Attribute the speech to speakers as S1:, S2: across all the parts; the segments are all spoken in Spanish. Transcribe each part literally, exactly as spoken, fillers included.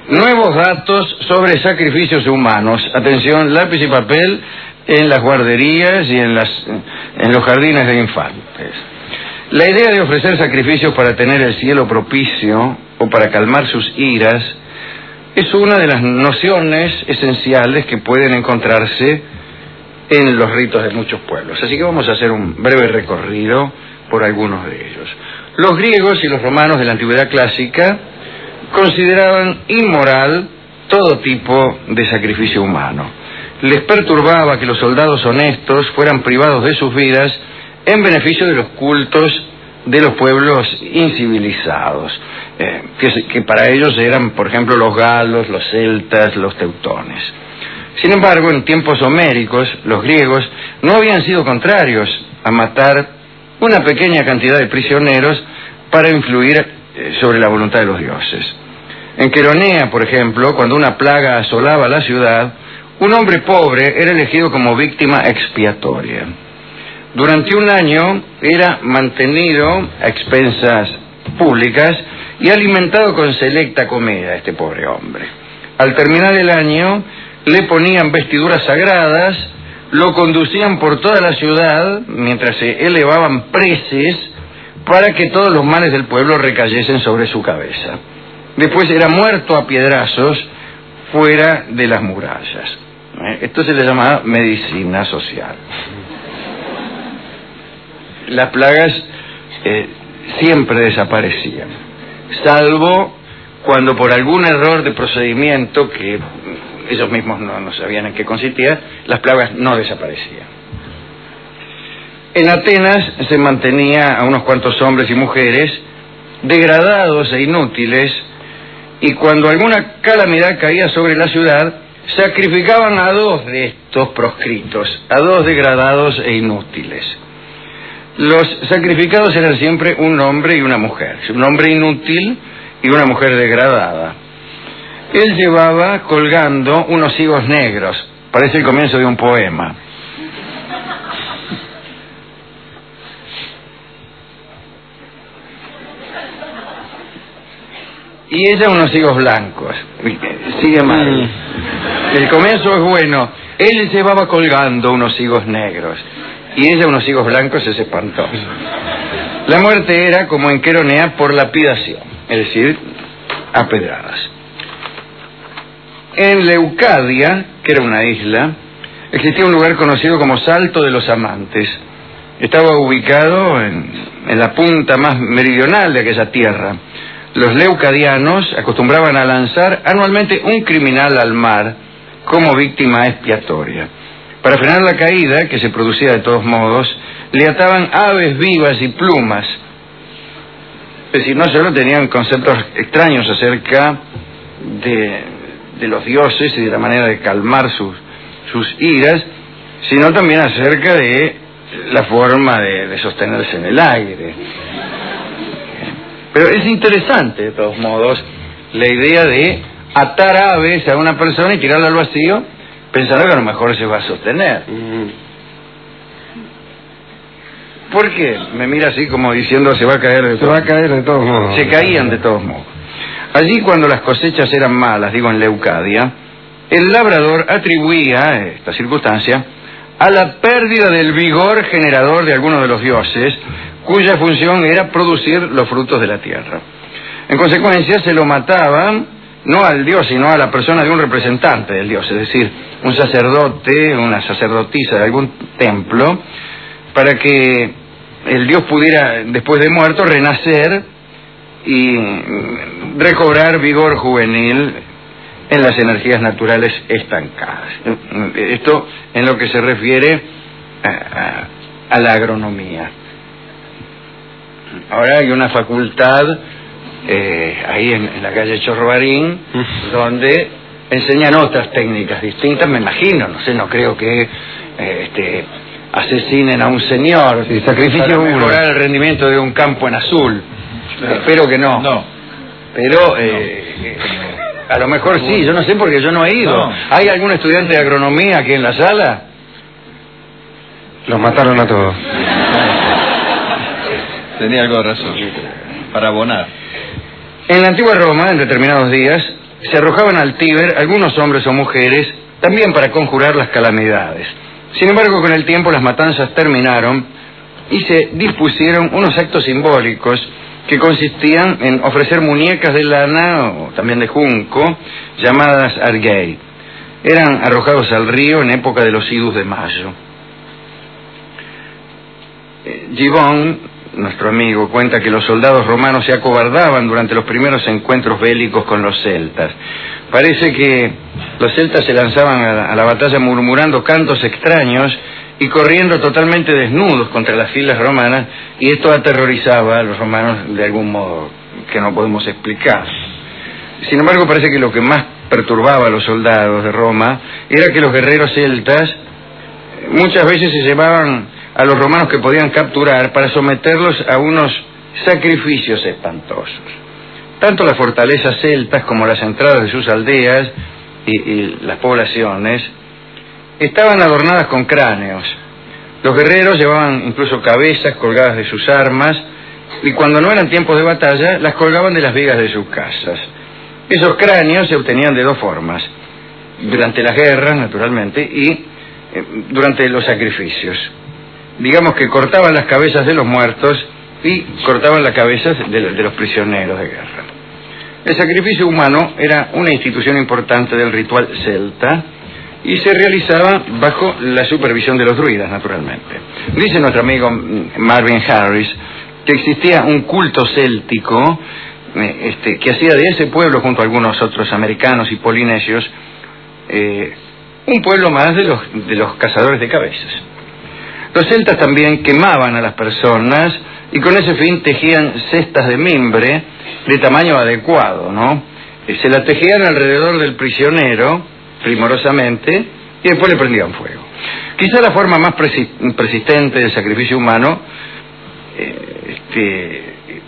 S1: Nuevos datos sobre sacrificios humanos. Atención, lápiz y papel en las guarderías y en, las, en los jardines de infantes. La idea de ofrecer sacrificios para tener el cielo propicio o para calmar sus iras es una de las nociones esenciales que pueden encontrarse en los ritos de muchos pueblos. Así que vamos a hacer un breve recorrido por algunos de ellos. Los griegos y los romanos de la antigüedad clásica consideraban inmoral todo tipo de sacrificio humano. Les perturbaba que los soldados honestos fueran privados de sus vidas en beneficio de los cultos de los pueblos incivilizados, eh, que, que para ellos eran, por ejemplo, los galos, los celtas, los teutones. Sin embargo, en tiempos homéricos, los griegos no habían sido contrarios a matar una pequeña cantidad de prisioneros para influir eh, sobre la voluntad de los dioses. En Queronea, por ejemplo, cuando una plaga asolaba la ciudad, un hombre pobre era elegido como víctima expiatoria. Durante un año era mantenido a expensas públicas y alimentado con selecta comida este pobre hombre. Al terminar el año, le ponían vestiduras sagradas, lo conducían por toda la ciudad mientras se elevaban preces para que todos los males del pueblo recayesen sobre su cabeza. Después era muerto a piedrazos fuera de las murallas. Esto se le llama medicina social. Las plagas eh, siempre desaparecían, salvo cuando por algún error de procedimiento que ellos mismos no, no sabían en qué consistía, las plagas no desaparecían. En Atenas se mantenía a unos cuantos hombres y mujeres degradados e inútiles, y cuando alguna calamidad caía sobre la ciudad, sacrificaban a dos de estos proscritos, a dos degradados e inútiles. Los sacrificados eran siempre un hombre y una mujer, un hombre inútil y una mujer degradada. Él llevaba colgando unos higos negros, parece el comienzo de un poema. Y ella unos higos blancos. Sigue mal. El comienzo es bueno. Él llevaba colgando unos higos negros y ella unos higos blancos. Es espantoso. La muerte era, como en Queronea, por lapidación, es decir, a pedradas. En Leucadia, que era una isla, existía un lugar conocido como Salto de los Amantes. Estaba ubicado en, en la punta más meridional de aquella tierra. Los leucadianos acostumbraban a lanzar anualmente un criminal al mar como víctima expiatoria. Para frenar la caída, que se producía de todos modos, le ataban aves vivas y plumas. Es decir, no solo tenían conceptos extraños acerca de, de los dioses y de la manera de calmar sus, sus iras, sino también acerca de la forma de, de sostenerse en el aire. Pero es interesante, de todos modos, la idea de atar aves a una persona y tirarla al vacío, pensando que a lo mejor se va a sostener. ¿Por qué? Me mira así como diciendo se va a caer de
S2: Se va a caer de todos modos.
S1: Se caían de todos modos. Allí, cuando las cosechas eran malas, digo en Leucadia, el labrador atribuía esta circunstancia a la pérdida del vigor generador de alguno de los dioses, cuya función era producir los frutos de la tierra. En consecuencia, se lo mataban no al dios, sino a la persona de un representante del dios, es decir, un sacerdote, una sacerdotisa de algún templo, para que el dios pudiera, después de muerto, renacer y recobrar vigor juvenil en las energías naturales estancadas. Esto en lo que se refiere a, a, a la agronomía. Ahora hay una facultad eh, ahí en, en la calle Chorrobarín donde enseñan otras técnicas distintas, me imagino, no sé, no creo que eh, este, asesinen a un señor
S2: sí, sacrificio
S1: para mejorar el rendimiento de un campo en azul. Claro. Espero que no.
S2: No.
S1: Pero eh, eh, a lo mejor sí, yo no sé porque yo no he ido. No. ¿Hay algún estudiante de agronomía aquí en la sala?
S2: Los mataron a todos.
S3: Tenía algo de razón. Para abonar.
S1: En la antigua Roma, en determinados días, se arrojaban al Tíber algunos hombres o mujeres, también para conjurar las calamidades. Sin embargo, con el tiempo las matanzas terminaron y se dispusieron unos actos simbólicos que consistían en ofrecer muñecas de lana o también de junco, llamadas arguei. Eran arrojados al río en época de los idus de mayo. Eh, Gibbon, nuestro amigo, cuenta que los soldados romanos se acobardaban durante los primeros encuentros bélicos con los celtas. Parece que los celtas se lanzaban a la, a la batalla murmurando cantos extraños y corriendo totalmente desnudos contra las filas romanas, y esto aterrorizaba a los romanos de algún modo que no podemos explicar. Sin embargo, parece que lo que más perturbaba a los soldados de Roma era que los guerreros celtas muchas veces se llevaban a los romanos que podían capturar para someterlos a unos sacrificios espantosos. Tanto las fortalezas celtas como las entradas de sus aldeas y, y las poblaciones estaban adornadas con cráneos. Los guerreros llevaban incluso cabezas colgadas de sus armas, y cuando no eran tiempos de batalla las colgaban de las vigas de sus casas. Esos cráneos se obtenían de dos formas: durante las guerras, naturalmente, y eh, durante los sacrificios. Digamos que cortaban las cabezas de los muertos y cortaban las cabezas de, de los prisioneros de guerra. El sacrificio humano era una institución importante del ritual celta y se realizaba bajo la supervisión de los druidas, naturalmente. Dice nuestro amigo Marvin Harris que existía un culto céltico eh, este, que hacía de ese pueblo, junto a algunos otros americanos y polinesios, eh, un pueblo más de los, de los cazadores de cabezas. Los celtas también quemaban a las personas y con ese fin tejían cestas de mimbre de tamaño adecuado, ¿no? Se la tejían alrededor del prisionero, primorosamente, y después le prendían fuego. Quizá la forma más persistente del sacrificio humano eh, este,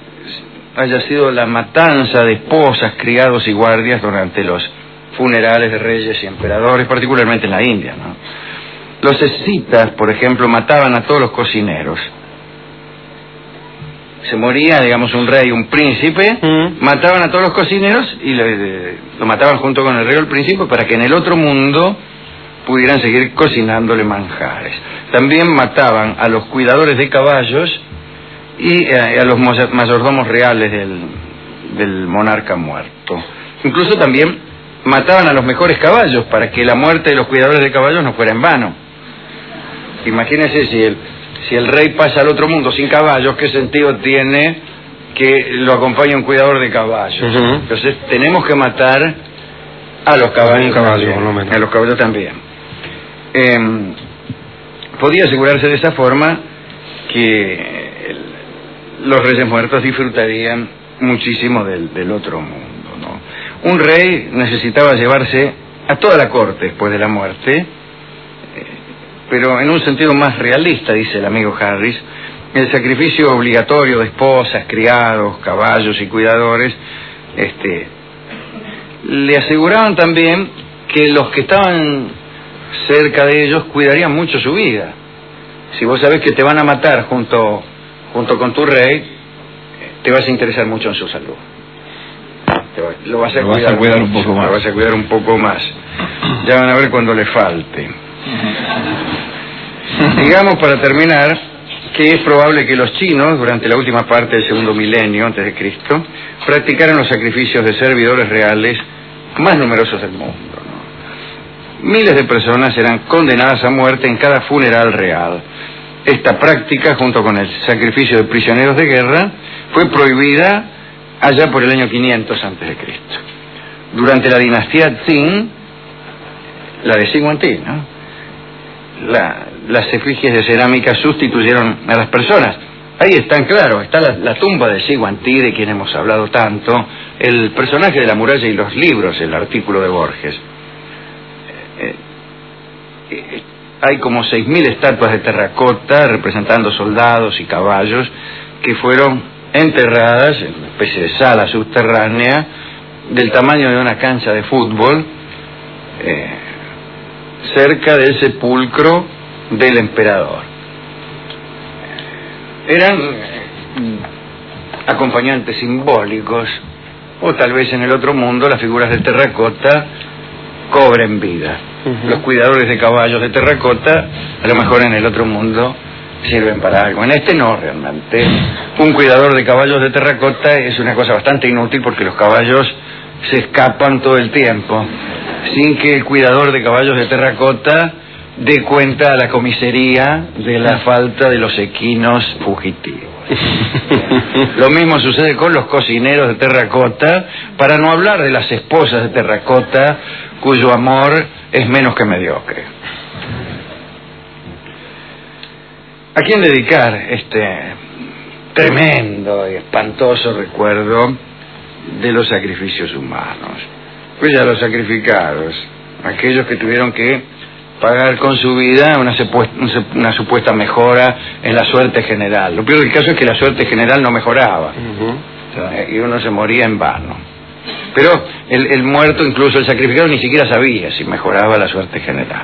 S1: haya sido la matanza de esposas, criados y guardias durante los funerales de reyes y emperadores, particularmente en la India, ¿no? Los escitas, por ejemplo, mataban a todos los cocineros. Se moría, digamos, un rey, un príncipe, mm. mataban a todos los cocineros y le, le, lo mataban junto con el rey o el príncipe para que en el otro mundo pudieran seguir cocinándole manjares. También mataban a los cuidadores de caballos y a, a los mayordomos reales del, del monarca muerto. Incluso también mataban a los mejores caballos para que la muerte de los cuidadores de caballos no fuera en vano. Imagínense si el, si el rey pasa al otro mundo sin caballos, ¿qué sentido tiene que lo acompañe un cuidador de caballos? Uh-huh. Entonces tenemos que matar a los caballos, caballo, por lo menos. A los caballos también. Eh, podía asegurarse de esa forma que el, los reyes muertos disfrutarían muchísimo del, del otro mundo, ¿no? Un rey necesitaba llevarse a toda la corte después de la muerte, pero en un sentido más realista, dice el amigo Harris. El sacrificio obligatorio de esposas, criados, caballos y cuidadores, este, le aseguraban también que los que estaban cerca de ellos cuidarían mucho su vida. Si vos sabés que te van a matar junto, junto con tu rey, te vas a interesar mucho en su salud. Te va, lo vas a, lo cuidar, vas a cuidar un poco más. Lo vas a cuidar un poco más. Ya van a ver cuando le falte. Digamos, para terminar, que es probable que los chinos, durante la última parte del segundo milenio antes de Cristo, practicaran los sacrificios de servidores reales más numerosos del mundo, ¿no? Miles de personas eran condenadas a muerte en cada funeral real. Esta práctica, junto con el sacrificio de prisioneros de guerra, fue prohibida allá por el año quinientos antes de Cristo. Durante la dinastía Qing, la de Xiguantí, ¿no? La, las efigies de cerámica sustituyeron a las personas. Ahí están, claro, está la, la tumba de Xiguantí, de quien hemos hablado tanto, el personaje de la muralla y los libros, el artículo de Borges. Eh, eh, hay como seis mil estatuas de terracota representando soldados y caballos que fueron enterradas en una especie de sala subterránea del tamaño de una cancha de fútbol, eh, cerca del sepulcro del emperador. Eran acompañantes simbólicos o tal vez en el otro mundo las figuras de terracota cobren vida. Uh-huh. Los cuidadores de caballos de terracota a lo mejor en el otro mundo sirven para algo. En este no, realmente. Un cuidador de caballos de terracota es una cosa bastante inútil porque los caballos se escapan todo el tiempo sin que el cuidador de caballos de terracota dé cuenta a la comisaría de la falta de los equinos fugitivos. Lo mismo sucede con los cocineros de terracota, para no hablar de las esposas de terracota cuyo amor es menos que mediocre. ¿A quién dedicar este tremendo y espantoso recuerdo de los sacrificios humanos? Pues ya los sacrificados, aquellos que tuvieron que pagar con su vida una, una supuesta mejora en la suerte general. Lo peor del caso es que la suerte general no mejoraba, uh-huh. O sea, y uno se moría en vano. Pero el, el muerto, incluso el sacrificado, ni siquiera sabía si mejoraba la suerte general.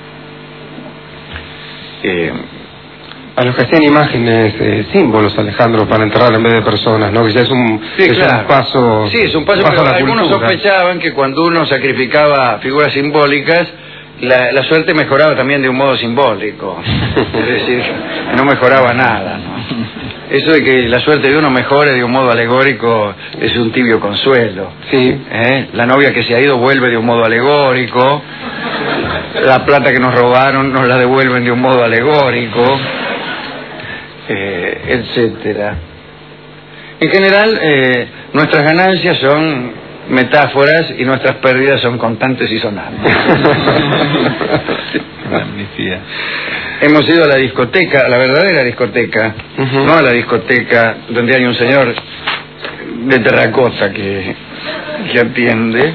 S1: Eh,
S2: A los que hacían imágenes, eh, símbolos, Alejandro, para enterrar en vez de personas, ¿no? Que ya es un,
S1: sí,
S2: es
S1: claro.
S2: un paso.
S1: Sí, es un paso,
S2: paso
S1: pero
S2: a la
S1: algunos
S2: cultura.
S1: sospechaban que cuando uno sacrificaba figuras simbólicas, la, la suerte mejoraba también de un modo simbólico. Es decir, que no mejoraba nada, ¿no? Eso de que la suerte de uno mejore de un modo alegórico es un tibio consuelo.
S2: Sí.
S1: ¿Eh? La novia que se ha ido vuelve de un modo alegórico. La plata que nos robaron nos la devuelven de un modo alegórico. Eh, etcétera. En general, eh, nuestras ganancias son metáforas y nuestras pérdidas son constantes y sonantes. Hemos ido a la discoteca, a la verdadera discoteca, uh-huh. No a la discoteca donde hay un señor de terracota que, que atiende,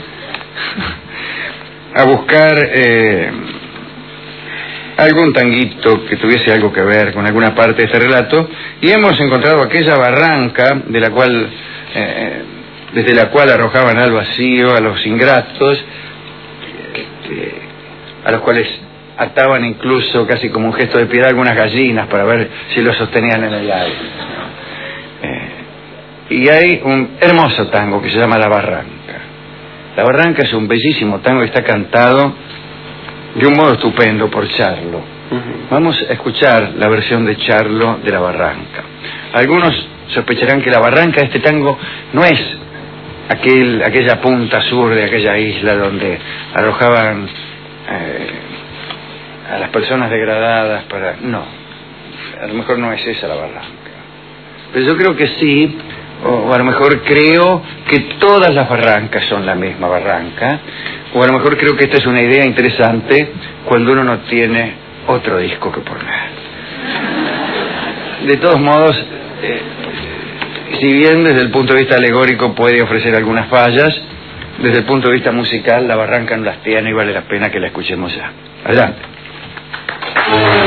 S1: a buscar eh, algún tanguito que tuviese algo que ver con alguna parte de este relato, y hemos encontrado aquella barranca de la cual eh, desde la cual arrojaban al vacío a los ingratos, este, a los cuales ataban incluso casi como un gesto de piedad algunas gallinas para ver si los sostenían en el aire. Eh, y hay un hermoso tango que se llama La Barranca. La Barranca es un bellísimo tango que está cantado de un modo estupendo por Charlo. Uh-huh. Vamos a escuchar la versión de Charlo de La Barranca. Algunos sospecharán que La Barranca de este tango no es aquel, aquella punta sur de aquella isla donde arrojaban eh, a las personas degradadas para... No, a lo mejor no es esa La Barranca. Pero yo creo que sí, o a lo mejor creo que todas las barrancas son la misma barranca, o a lo mejor creo que esta es una idea interesante cuando uno no tiene otro disco que poner. De todos modos, eh, si bien desde el punto de vista alegórico puede ofrecer algunas fallas, desde el punto de vista musical La Barranca no las tiene y vale la pena que la escuchemos ya. Adelante.